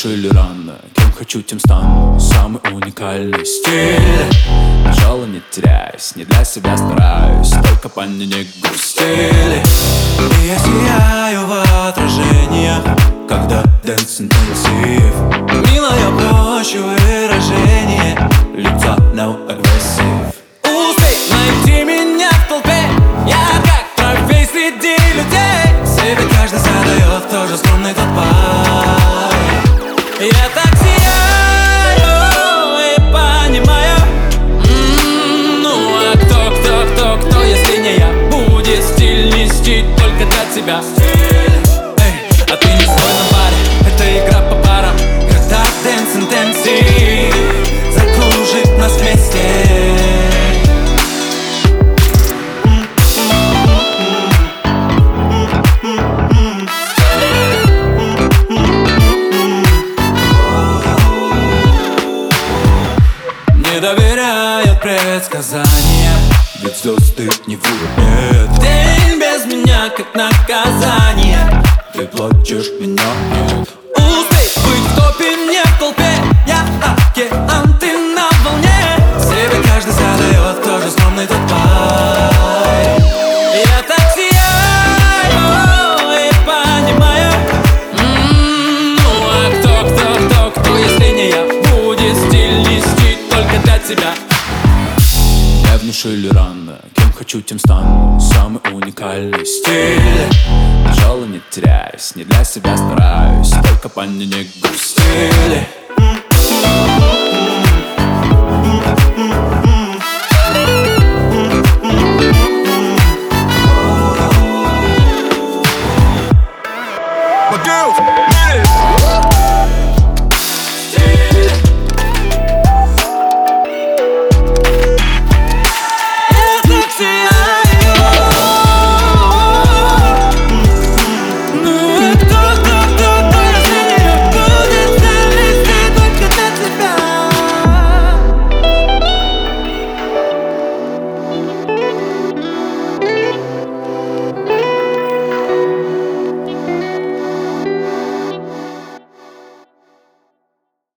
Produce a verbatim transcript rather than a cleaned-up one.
внушили рано, кем хочу, тем стану. Самый уникальный стиль. Нажала, не теряюсь, не для себя стараюсь, только по мне не грустили. И я сияю в отражениях, когда дэнс интенсив. Милая площадь, выражение лица, no aggressive. Успей найти меня в толпе, я как трофей среди людей. Себе каждый задает тоже скромный тот пай. Я так сияю и понимаю, м-м, ну а кто, кто, кто, кто, если не я, будет стиль нести только для тебя. Эй, а ты не стой на баре, это игра по парам. Когда дэнс интенсив закружит нас вместе. Не доверяют предсказания, ведь звезды не врут. День без меня как наказание, ты плачешь, меня нет. Успей быть в топе, не в толпе, я океан, ты на волне. Себе каждый задает тоже скромный тот пай. Я так сияю и понимаю, м-м, ну а кто, кто, кто, кто, если не я, будет стиль нести только для тебя. Мне внушили рано, кем хочу, тем стану. Самый уникальный стиль. Нажала, не теряюсь, не для себя стараюсь, только по мне не грустили. My girls, man.